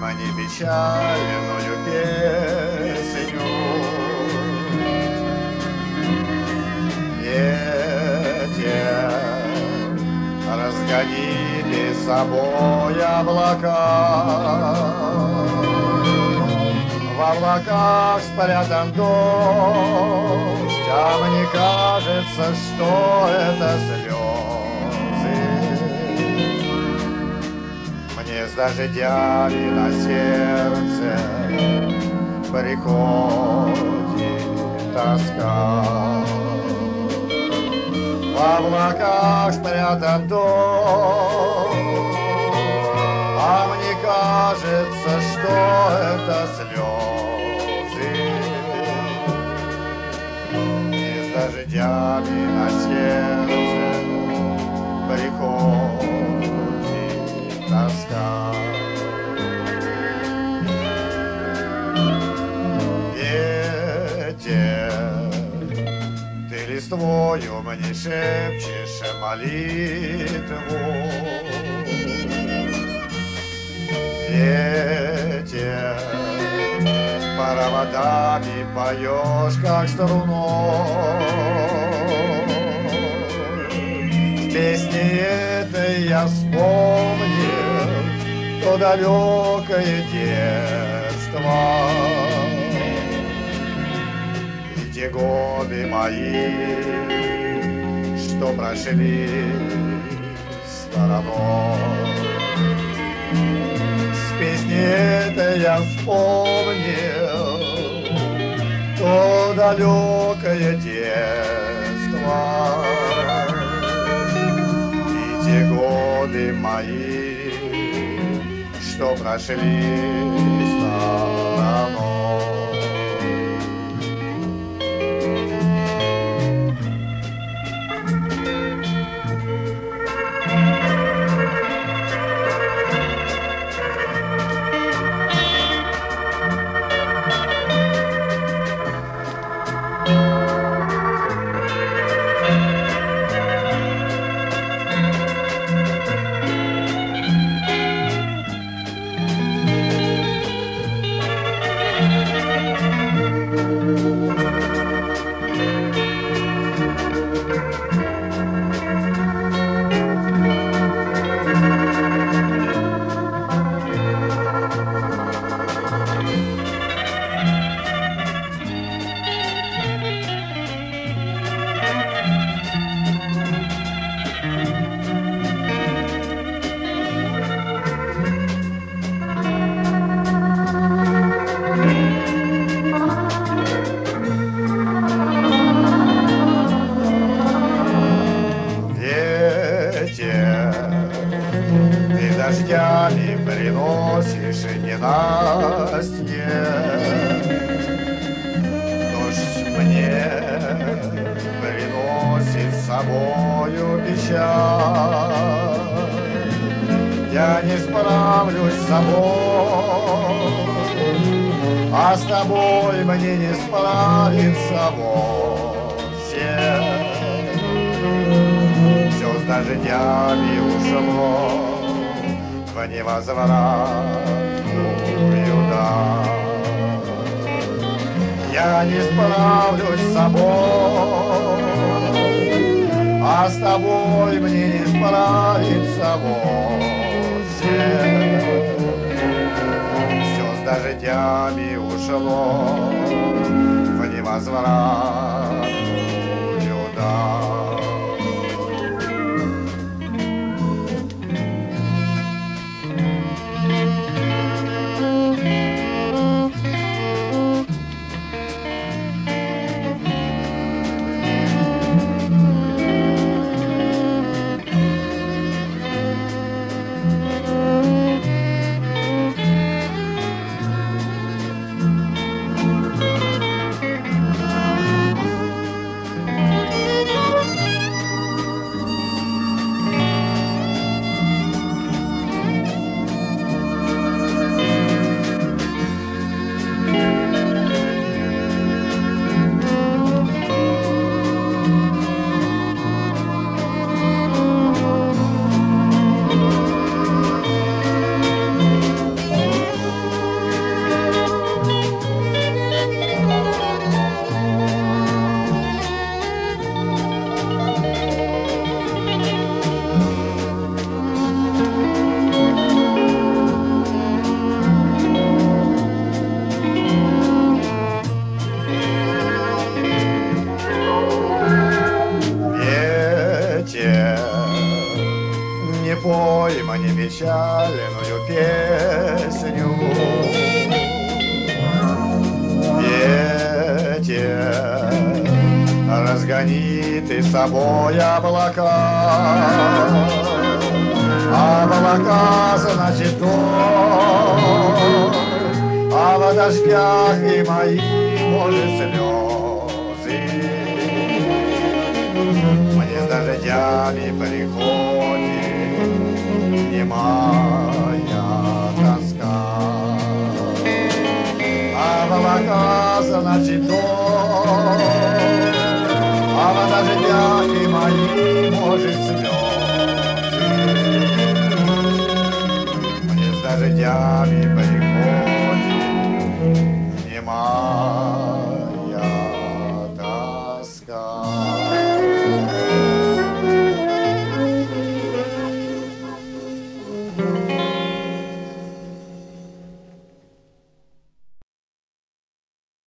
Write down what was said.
мне печальную песню. Ветер, разгони ты собой облака. В облаках спрятан дождь, а мне кажется, что это слезы. Мне с дождями на сердце приходит тоска. В облаках спрятан дождь, а мне кажется, что это слезы. И с дождями на сердце приходит тоска. Ветер, ты листвою мне шепчешь молитву. Ветер, проводами поешь, как струной. В песне этой я вспомнил то далекое детство и те годы мои, что прошли стороной. С песни этой я вспомнил то далекое детство и те годы мои, что прошли стороной. Ты дождями приносишь ненастье. Дождь мне приносит с собою печаль. Я не справлюсь с собой, а с тобой мне не справиться вовсе. Все с дождями ушло в невозвратную даль. Я не справлюсь с собой, а с тобой мне не справиться вовсе. Все с дождями ушло в невозвратную даль. пой мне печальную песню. Ветер, разгони ты собой облака, облака, значит, дождь, а в дождях и мои, может, слезы. Мне с дождями приходит немая тоска. Облака, значит, дождь, а в дождях и мои, может, слезы.